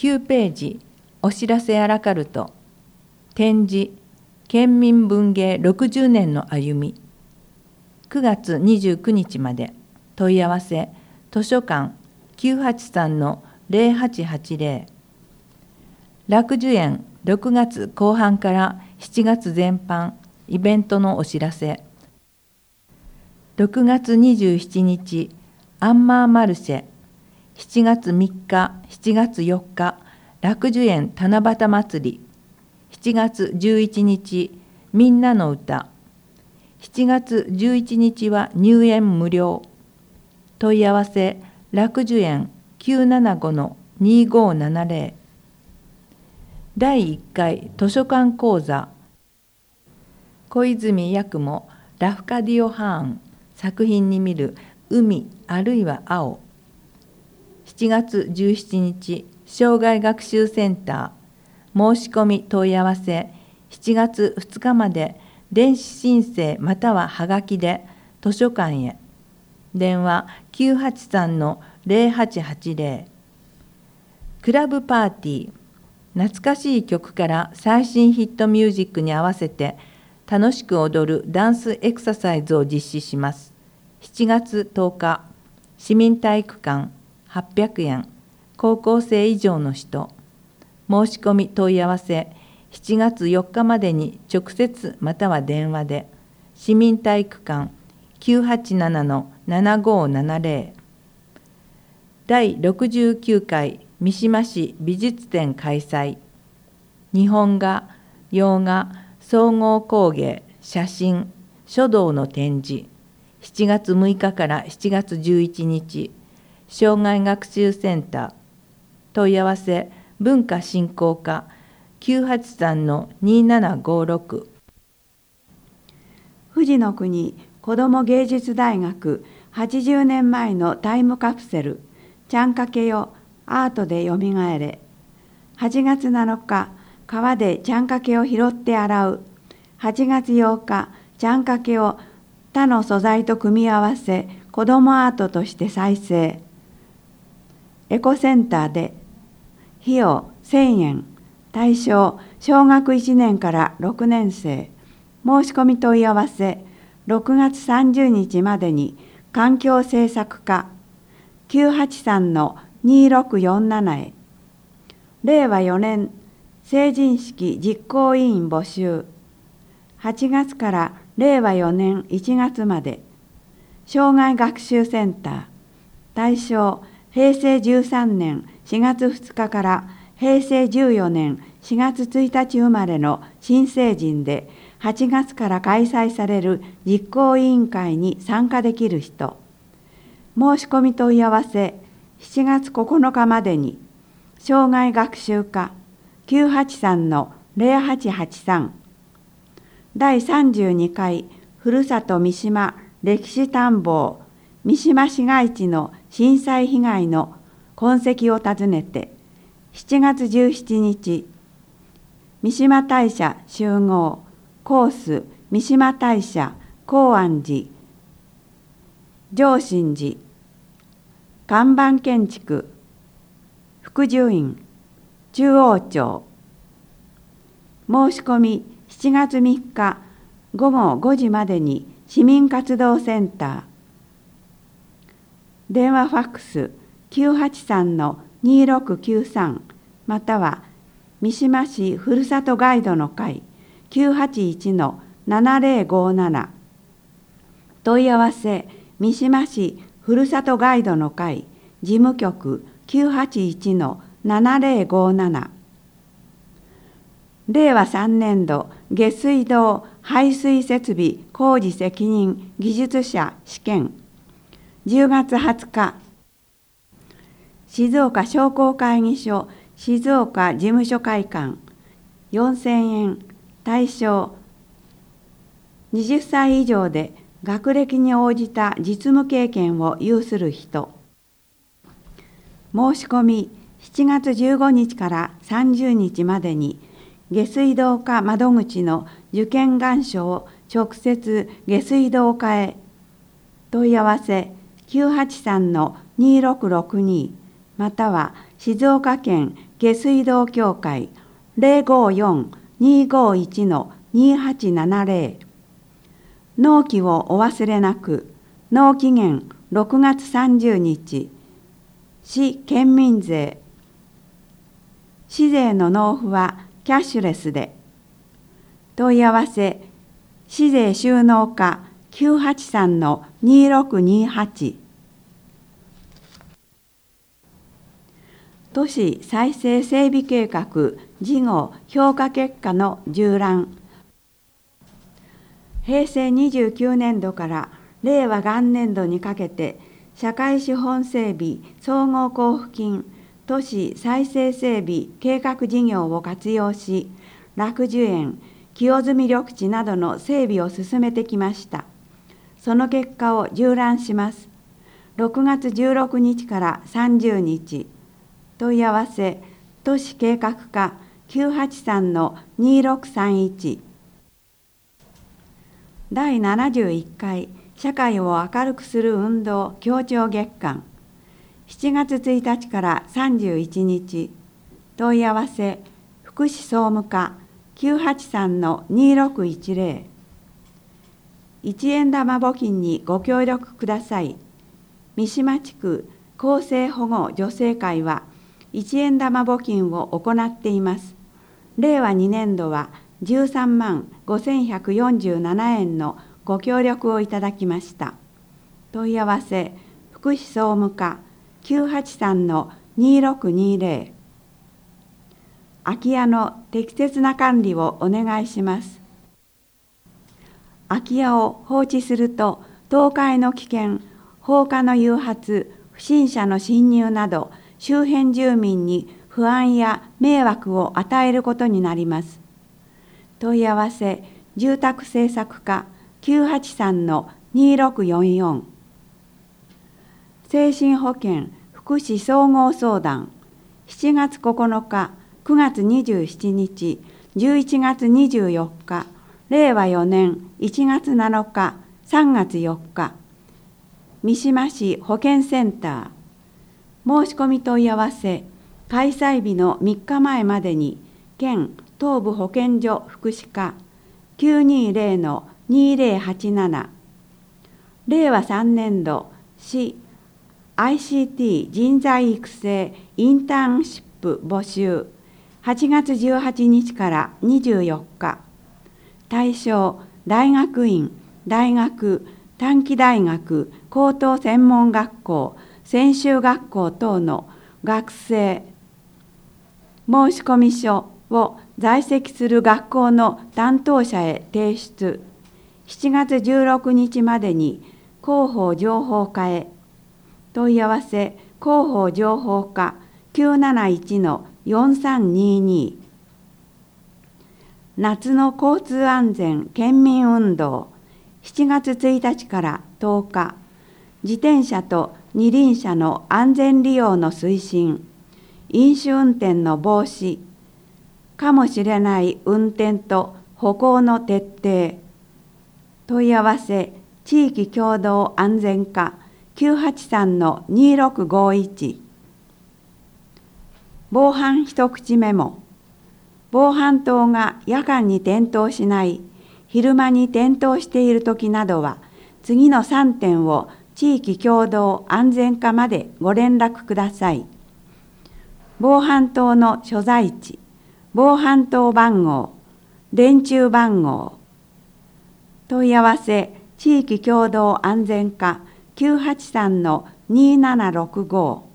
9ページ、お知らせアラカルト、展示、県民文芸60年の歩み、9月29日まで、問い合わせ、図書館 983-0880、楽寿園6月後半から7月前半、イベントのお知らせ、6月27日、アンマーマルシェ、7月3日、7月4日、楽寿園七夕祭り、7月11日、みんなの歌、7月11日は入園無料。問い合わせ、楽寿園 975-2570。第1回図書館講座、小泉八雲ラフカディオ・ハーン作品に見る海あるいは青。7月17日、障害学習センター、申し込み問い合わせ、7月2日まで電子申請またははがきで図書館へ。電話 983-0880。クラブパーティー、懐かしい曲から最新ヒットミュージックに合わせて楽しく踊るダンスエクササイズを実施します。7月10日、市民体育館800円、高校生以上の人。申し込み問い合わせ、7月4日までに直接または電話で、市民体育館 987-7570。第69回三島市美術展開催。日本画、洋画、総合工芸、写真、書道の展示。7月6日から7月11日、障害学習センター。問い合わせ、文化振興課 983-2756。 富士の国子ども芸術大学80年前のタイムカプセル、ちゃんかけよアートでよみがえれ。8月7日、川でちゃんかけを拾って洗う。8月8日、ちゃんかけを他の素材と組み合わせ、子どもアートとして再生。エコセンターで、費用1000円、対象小学1年から6年生。申し込み問い合わせ、6月30日までに環境政策課 983-2647 へ。令和4年成人式実行委員募集。8月から令和4年1月まで。障害学習センター。対象平成13年4月2日から平成14年4月1日生まれの新成人で、8月から開催される実行委員会に参加できる人。申し込み問い合わせ、7月9日までに、障害学習課 983-0883。第32回ふるさと三島歴史探訪三島市街地の震災被害の痕跡を訪ねて、7月17日、三島大社集合コース三島大社高安寺上信寺看板建築福寿院中央町。申し込み7月3日午後5時までに市民活動センター。電話ファックス 983-2693 または三島市ふるさとガイドの会 981-7057。問い合わせ、三島市ふるさとガイドの会事務局 981-7057。令和3年度下水道排水設備工事責任技術者試験。10月20日、静岡商工会議所静岡事務所会館4000円。対象20歳以上で学歴に応じた実務経験を有する人。申し込み7月15日から30日までに下水道課窓口の受験願書を直接下水道課へ。問い合わせ 983-2662 または静岡県下水道協会 054-251-2870 納期をお忘れなく。納期限6月30日。市県民税。市税の納付はキャッシュレスで。問い合わせ、市税収納課 983-2628。都市再生整備計画事後評価結果の縦覧。平成29年度から令和元年度にかけて、社会資本整備総合交付金都市再生整備計画事業を活用し、楽寿園、清澄緑地などの整備を進めてきました。その結果を縦覧します。6月16日から30日。問い合わせ、都市計画課 983-2631。第71回社会を明るくする運動協調月間。7月1日から31日。問い合わせ、福祉総務課 983-2610。1円玉募金にご協力ください。三島地区厚生保護助成会は1円玉募金を行っています。令和2年度は13万5147円のご協力をいただきました。問い合わせ、福祉総務課 983-2620。空き家の適切な管理をお願いします。空き家を放置すると、倒壊の危険、放火の誘発、不審者の侵入など、周辺住民に不安や迷惑を与えることになります。問い合わせ、住宅政策課 983-2644。精神保健福祉総合相談。7月9日、9月27日、11月24日、令和4年1月7日、3月4日。三島市保健センター。申し込み問い合わせ、開催日の3日前までに、県東部保健所福祉課 920-2087。令和3年度、市 ICT 人材育成インターンシップ募集。8月18日から24日。対象、大学院、大学、短期大学、高等専門学校、専修学校等の学生。申込書を在籍する学校の担当者へ提出。7月16日までに広報情報課へ。問い合わせ、広報情報課 971-4322。夏の交通安全県民運動。7月1日から10日。自転車と二輪車の安全利用の推進。飲酒運転の防止。かもしれない運転と歩行の徹底。問い合わせ、地域共同安全課 983-2651。防犯一口メモ。防犯灯が夜間に点灯しない、昼間に点灯しているときなどは、次の3点を地域共同安全課までご連絡ください。防犯灯の所在地、防犯灯番号、電柱番号。問い合わせ、地域共同安全課 983-2765。